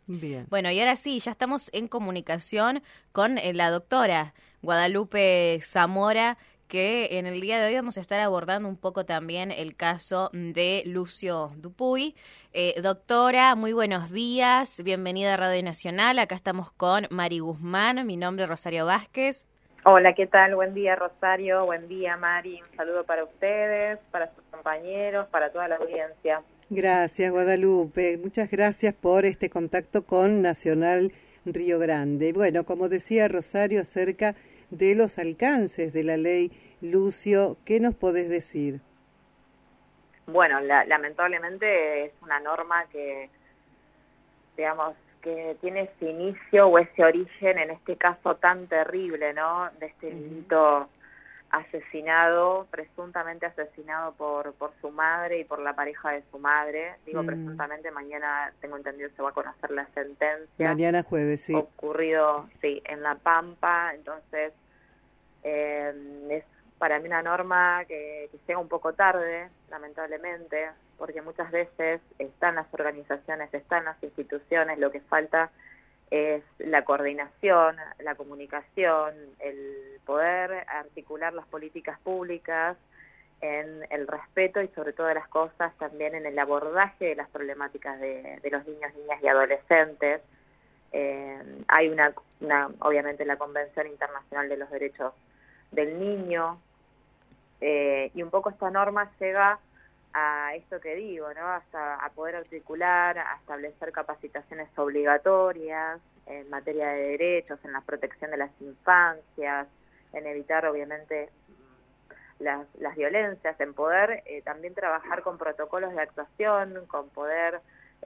Bien. Bueno, y ahora sí, ya estamos en comunicación con la doctora Guadalupe Zamora, que en el día de hoy vamos a estar abordando un poco también el caso de Lucio Dupuy. Doctora, muy buenos días, bienvenida a Radio Nacional. Acá estamos con Mari Guzmán, mi nombre es Rosario Vázquez. Hola, ¿qué tal? Buen día, Rosario. Buen día, Mari. Un saludo para ustedes, para sus compañeros, para toda la audiencia. Gracias, Guadalupe. Muchas gracias por este contacto con Nacional Río Grande. Bueno, como decía Rosario, acerca de los alcances de la ley Lucio, ¿qué nos podés decir? Bueno, lamentablemente es una norma que, digamos, que tiene ese inicio o ese origen en este caso tan terrible, ¿no? De este niñito asesinado, presuntamente asesinado por su madre y por la pareja de su madre. Digo presuntamente, mañana tengo entendido se va a conocer la sentencia. Mañana jueves, sí. Ocurrido, sí, en La Pampa. Entonces, es para mí una norma que llega un poco tarde, lamentablemente, porque muchas veces están las organizaciones, están las instituciones, lo que falta es la coordinación, la comunicación, el poder articular las políticas públicas en el respeto y sobre todas las cosas también en el abordaje de las problemáticas de los niños, niñas y adolescentes. Hay obviamente la Convención Internacional de los Derechos del Niño, y un poco esta norma llega a esto que digo, ¿no? Hasta a poder articular, a establecer capacitaciones obligatorias en materia de derechos, en la protección de las infancias, en evitar obviamente las violencias, en poder también trabajar con protocolos de actuación, con poder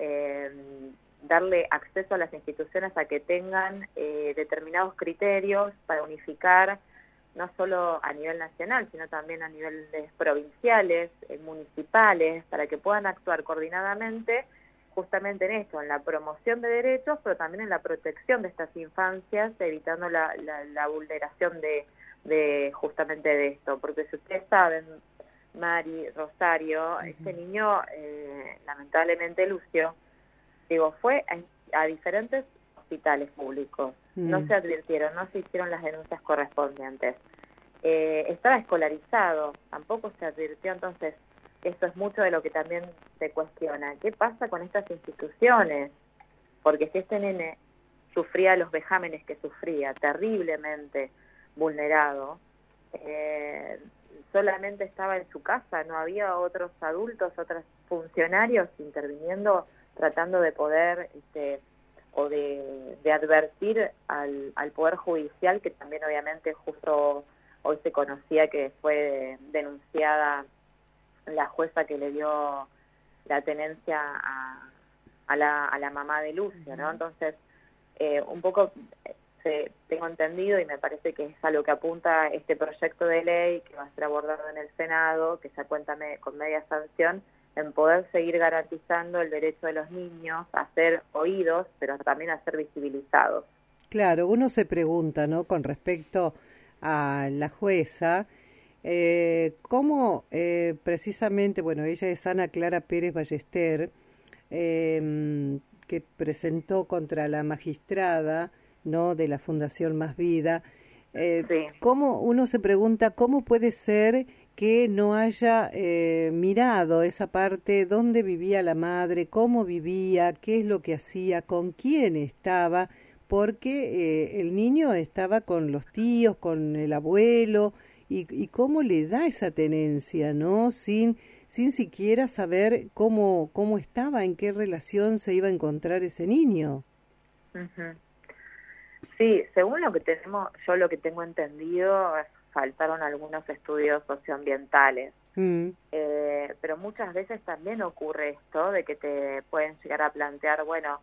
darle acceso a las instituciones a que tengan determinados criterios para unificar no solo a nivel nacional, sino también a niveles provinciales, municipales, para que puedan actuar coordinadamente justamente en esto, en la promoción de derechos, pero también en la protección de estas infancias, evitando la vulneración de justamente de esto. Porque si ustedes saben, Mari, Rosario, este niño, lamentablemente Lucio, fue a diferentes hospitales públicos. No se advirtieron, no se hicieron las denuncias correspondientes. Estaba escolarizado, tampoco se advirtió. Entonces, esto es mucho de lo que también se cuestiona. ¿Qué pasa con estas instituciones? Porque si este nene sufría los vejámenes que sufría, terriblemente vulnerado, solamente estaba en su casa, no había otros adultos, otros funcionarios interviniendo, tratando de poder o de advertir al Poder Judicial, que también obviamente justo hoy se conocía que fue denunciada la jueza que le dio la tenencia a la mamá de Lucio, ¿no? Entonces, un poco tengo entendido y me parece que es a lo que apunta este proyecto de ley que va a ser abordado en el Senado, que ya cuenta con media sanción, en poder seguir garantizando el derecho de los niños a ser oídos, pero también a ser visibilizados. Claro, uno se pregunta, ¿no?, con respecto a la jueza, cómo precisamente, bueno, ella es Ana Clara Pérez Ballester, que presentó contra la magistrada, ¿no?, de la Fundación Más Vida. Sí. ¿Cómo uno se pregunta cómo puede ser que no haya mirado esa parte, dónde vivía la madre, cómo vivía, qué es lo que hacía, con quién estaba? Porque el niño estaba con los tíos, con el abuelo, y cómo le da esa tenencia, ¿no? Sin siquiera saber cómo estaba, en qué relación se iba a encontrar ese niño. Uh-huh. Sí, según yo lo que tengo entendido, faltaron algunos estudios socioambientales. Pero muchas veces también ocurre esto de que te pueden llegar a plantear, bueno,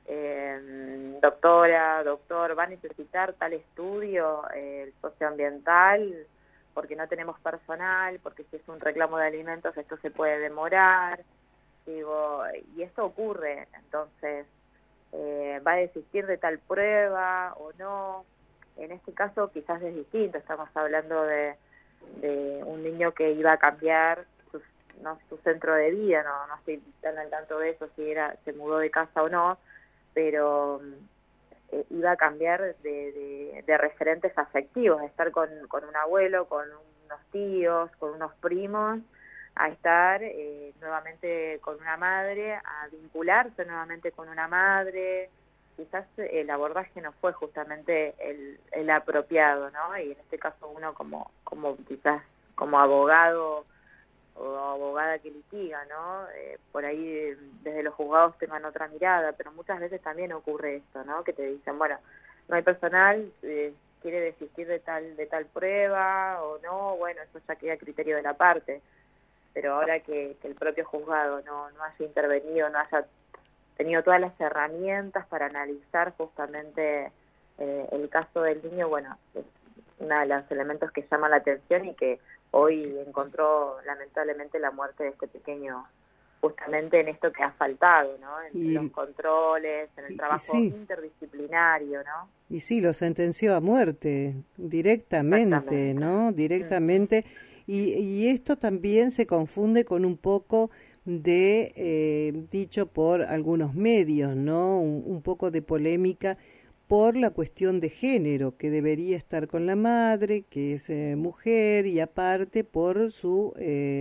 doctora, doctor, va a necesitar tal estudio socioambiental porque no tenemos personal, porque si es un reclamo de alimentos esto se puede demorar, y esto ocurre. Entonces, va a desistir de tal prueba o no. En este caso quizás es distinto, estamos hablando de un niño que iba a cambiar su centro de vida, no estoy tan al tanto de eso, si se mudó de casa o no, pero iba a cambiar de referentes afectivos, de estar con un abuelo, con unos tíos, con unos primos, a estar nuevamente con una madre, a vincularse nuevamente con una madre. Quizás el abordaje no fue justamente el apropiado, ¿no? Y en este caso uno como quizás como abogado o abogada que litiga, ¿no? Por ahí desde los juzgados tengan otra mirada, pero muchas veces también ocurre esto, ¿no? Que te dicen, bueno, no hay personal, quiere desistir de tal prueba o no, bueno, eso ya queda a criterio de la parte, pero ahora que el propio juzgado no haya intervenido, no haya tenido todas las herramientas para analizar justamente el caso del niño, bueno, es uno de los elementos que llama la atención y que hoy encontró lamentablemente la muerte de este pequeño justamente en esto que ha faltado, ¿no? En los controles, en el trabajo interdisciplinario, ¿no? Y sí, lo sentenció a muerte directamente, ¿no? Directamente. Y esto también se confunde con un poco de, dicho por algunos medios, ¿no? Un poco de polémica por la cuestión de género, que debería estar con la madre, que es mujer, y aparte por su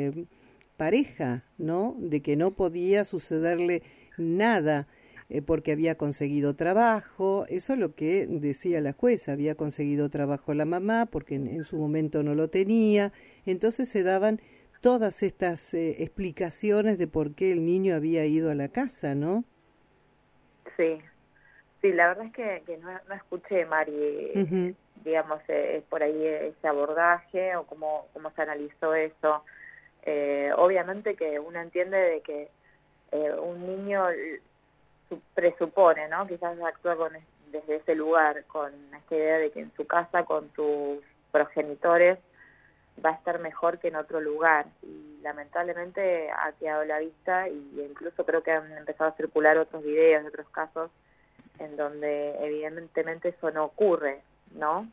pareja, ¿no? De que no podía sucederle nada porque había conseguido trabajo. Eso es lo que decía la jueza, había conseguido trabajo la mamá porque en su momento no lo tenía. Entonces se daban todas estas explicaciones de por qué el niño había ido a la casa, ¿no? Sí. Sí, la verdad es que no escuché, Mari, digamos, por ahí ese abordaje o cómo se analizó eso. Obviamente que uno entiende de que un niño presupone, ¿no? Quizás actúa desde ese lugar, con esta idea de que en su casa, con sus progenitores, va a estar mejor que en otro lugar. Y lamentablemente ha quedado a la vista, y incluso creo que han empezado a circular otros videos de otros casos en donde evidentemente eso no ocurre, ¿no?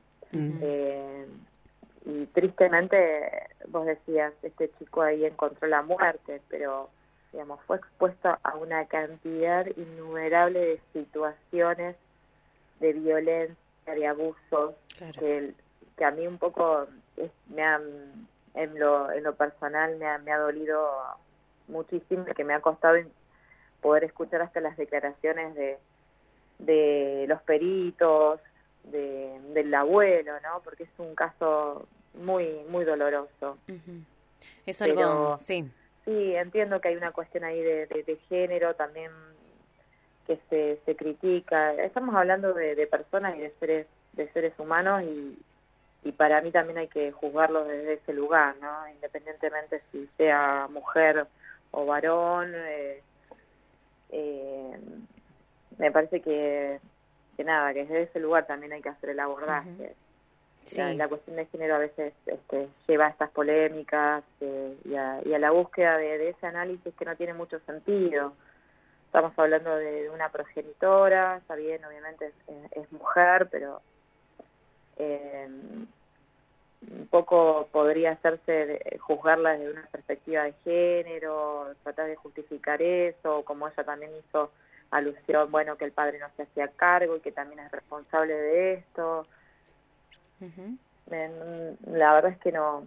Y tristemente, vos decías, este chico ahí encontró la muerte, pero, digamos, fue expuesto a una cantidad innumerable de situaciones de violencia, de abusos, claro, que a mí un poco en lo personal me ha dolido muchísimo, que me ha costado poder escuchar hasta las declaraciones de los peritos, del abuelo, ¿no? Porque es un caso muy muy doloroso. Es algo, sí, entiendo que hay una cuestión ahí de género también que se critica. Estamos hablando de personas y de seres humanos, y para mí también hay que juzgarlos desde ese lugar, ¿no? Independientemente si sea mujer o varón. Me parece que nada, que desde ese lugar también hay que hacer el abordaje. Sí. La cuestión de género a veces lleva a estas polémicas y a la búsqueda de ese análisis que no tiene mucho sentido. Estamos hablando de una progenitora, está bien, obviamente es mujer, pero un poco podría hacerse juzgarla desde una perspectiva de género, tratar de justificar eso, como ella también hizo alusión, bueno, que el padre no se hacía cargo y que también es responsable de esto. La verdad es que no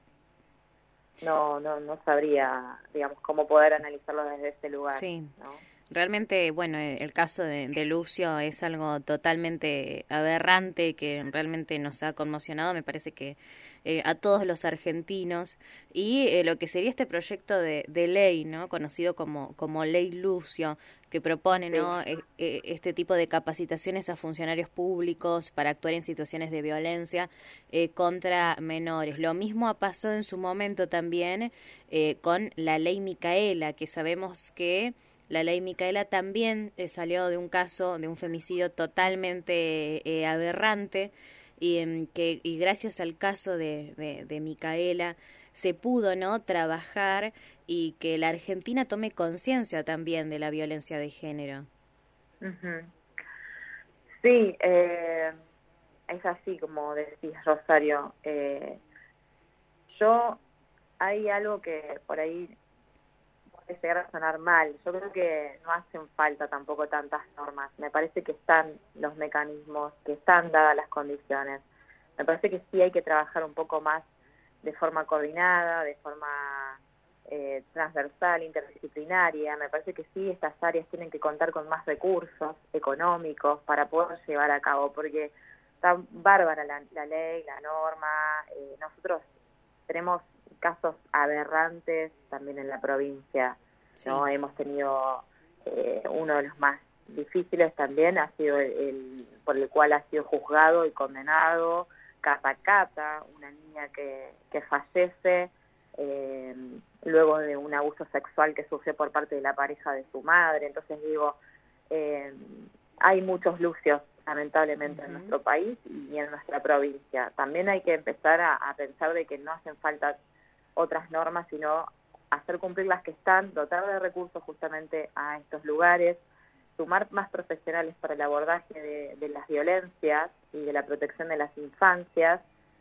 sabría, digamos, cómo poder analizarlo desde ese lugar. Sí. ¿No? Realmente, bueno, el caso de Lucio es algo totalmente aberrante que realmente nos ha conmocionado, me parece que a todos los argentinos, y lo que sería este proyecto de ley, ¿no? Conocido como Ley Lucio, que propone, ¿no? Este tipo de capacitaciones a funcionarios públicos para actuar en situaciones de violencia contra menores. Lo mismo pasó en su momento también con la Ley Micaela, que sabemos que la Ley Micaela también salió de un caso de un femicidio totalmente aberrante, y gracias al caso de Micaela se pudo, ¿no?, trabajar y que la Argentina tome conciencia también de la violencia de género. Sí, es así como decís, Rosario. Hay algo que por ahí puede llegar a sonar mal. Yo creo que no hacen falta tampoco tantas normas. Me parece que están los mecanismos, que están dadas las condiciones. Me parece que sí hay que trabajar un poco más de forma coordinada, de forma transversal, interdisciplinaria. Me parece que sí, estas áreas tienen que contar con más recursos económicos para poder llevar a cabo, porque está bárbara la ley, la norma. Nosotros tenemos casos aberrantes también en la provincia, ¿no? Hemos tenido uno de los más difíciles también, ha sido el por el cual ha sido juzgado y condenado, Cata, una niña que fallece luego de un abuso sexual que sufrió por parte de la pareja de su madre. Entonces digo, hay muchos Lucios lamentablemente en nuestro país y en nuestra provincia. También hay que empezar a pensar de que no hacen falta otras normas, sino hacer cumplir las que están, dotar de recursos justamente a estos lugares, sumar más profesionales para el abordaje de las violencias y de la protección de las infancias,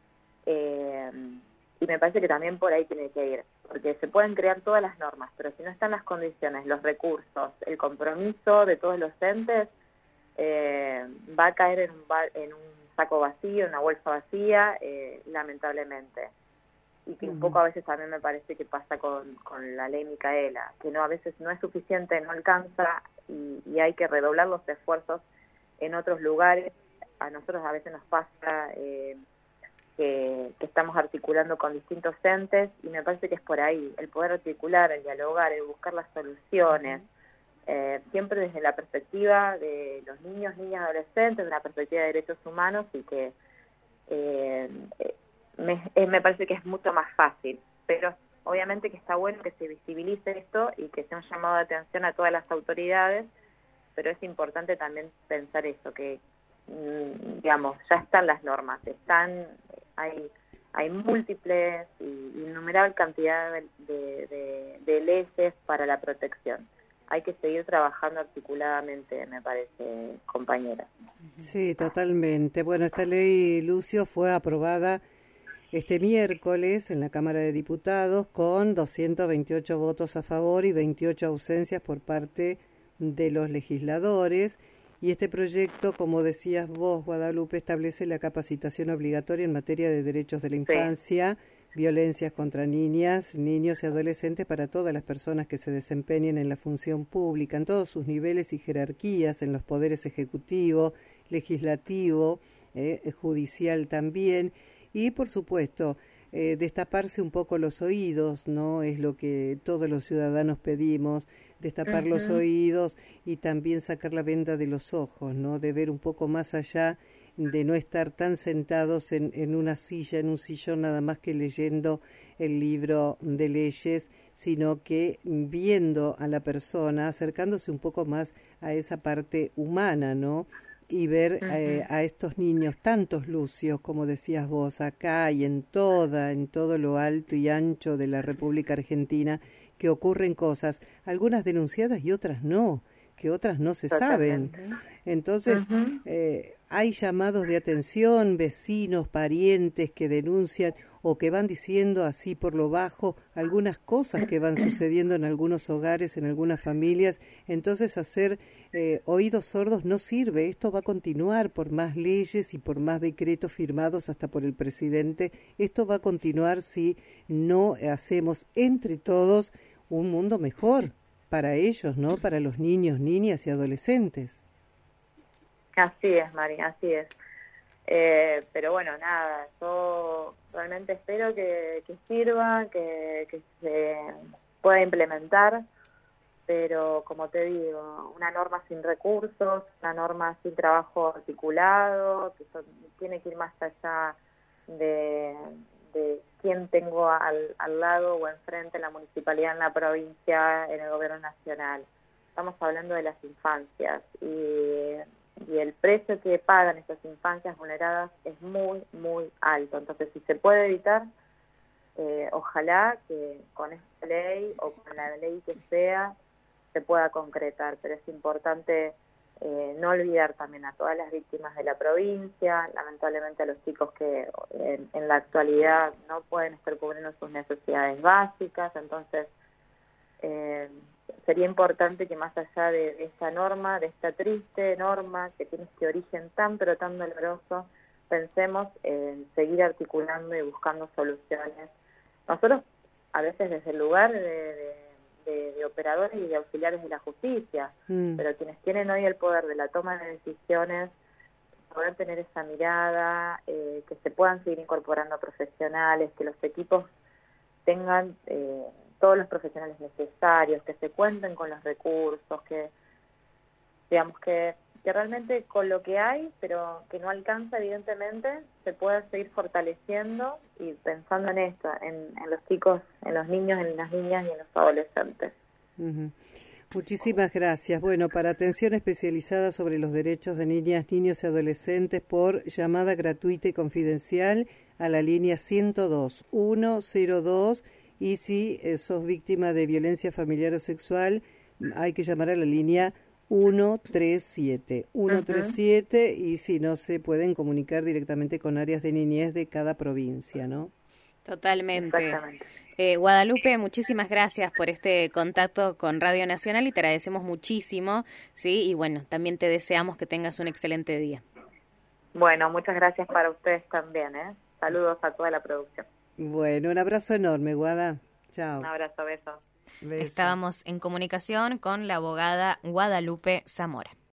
y me parece que también por ahí tiene que ir, porque se pueden crear todas las normas, pero si no están las condiciones, los recursos, el compromiso de todos los entes, va a caer en un saco vacío, en una bolsa vacía, lamentablemente. Y que un poco a veces también me parece que pasa con la ley Micaela, que no, a veces no es suficiente, no alcanza y hay que redoblar los esfuerzos en otros lugares. A nosotros a veces nos pasa que estamos articulando con distintos entes y me parece que es por ahí, el poder articular, el dialogar, el buscar las soluciones, siempre desde la perspectiva de los niños, niñas, adolescentes, de la perspectiva de derechos humanos, y que me parece que es mucho más fácil, pero obviamente que está bueno que se visibilice esto y que sea un llamado de atención a todas las autoridades, pero es importante también pensar eso, que digamos, ya están las normas, hay múltiples y innumerable cantidad de leyes para la protección. Hay que seguir trabajando articuladamente, me parece, compañera. Sí, totalmente. Bueno, esta ley, Lucio, fue aprobada este miércoles en la Cámara de Diputados con 228 votos a favor y 28 ausencias por parte de los legisladores. Y este proyecto, como decías vos, Guadalupe, establece la capacitación obligatoria en materia de derechos de la infancia, violencias contra niñas, niños y adolescentes para todas las personas que se desempeñen en la función pública, en todos sus niveles y jerarquías, en los poderes ejecutivo, legislativo, judicial también. Y, por supuesto, destaparse un poco los oídos, ¿no? Es lo que todos los ciudadanos pedimos, destapar los oídos y también sacar la venda de los ojos, ¿no? De ver un poco más allá, de no estar tan sentados en una silla, en un sillón, nada más que leyendo el libro de leyes, sino que viendo a la persona, acercándose un poco más a esa parte humana, ¿no? Y ver a estos niños, tantos Lucios, como decías vos, acá y en todo lo alto y ancho de la República Argentina, que ocurren cosas, algunas denunciadas y otras no, que otras no se saben. Entonces, hay llamados de atención, vecinos, parientes que denuncian o que van diciendo así por lo bajo algunas cosas que van sucediendo en algunos hogares, en algunas familias. Entonces, hacer oídos sordos no sirve. Esto va a continuar por más leyes y por más decretos firmados hasta por el presidente. Esto va a continuar si no hacemos entre todos un mundo mejor para ellos, ¿no? Para los niños, niñas y adolescentes. Así es, Mari, así es. Pero bueno, nada, yo realmente espero que sirva, que se pueda implementar, pero como te digo, una norma sin recursos, una norma sin trabajo articulado, que tiene que ir más allá de quién tengo al lado o enfrente en la municipalidad, en la provincia, en el gobierno nacional. Estamos hablando de las infancias y el precio que pagan estas infancias vulneradas es muy, muy alto. Entonces, si se puede evitar, ojalá que con esta ley o con la ley que sea se pueda concretar, pero es importante no olvidar también a todas las víctimas de la provincia, lamentablemente a los chicos que en la actualidad no pueden estar cubriendo sus necesidades básicas. Entonces, sería importante que más allá de esta norma, de esta triste norma que tiene este origen tan pero tan doloroso, pensemos en seguir articulando y buscando soluciones. Nosotros a veces desde el lugar de operadores y de auxiliares de la justicia, pero quienes tienen hoy el poder de la toma de decisiones, poder tener esa mirada, que se puedan seguir incorporando profesionales, que los equipos tengan todos los profesionales necesarios, que se cuenten con los recursos, que digamos que realmente con lo que hay, pero que no alcanza evidentemente, se pueda seguir fortaleciendo y pensando en esto, en los chicos, en los niños, en las niñas y en los adolescentes. Muchísimas gracias. Bueno, para atención especializada sobre los derechos de niñas, niños y adolescentes por llamada gratuita y confidencial a la línea 102 102, y si sos víctima de violencia familiar o sexual, hay que llamar a la línea 137, y si no, se pueden comunicar directamente con áreas de niñez de cada provincia, ¿no? Totalmente. Exactamente. Guadalupe, muchísimas gracias por este contacto con Radio Nacional y te agradecemos muchísimo, ¿sí? Y bueno, también te deseamos que tengas un excelente día. Bueno, muchas gracias para ustedes también, ¿eh? Saludos a toda la producción. Bueno, un abrazo enorme, Guada. Chao. Un abrazo, besos. Estábamos en comunicación con la abogada Guadalupe Zamora.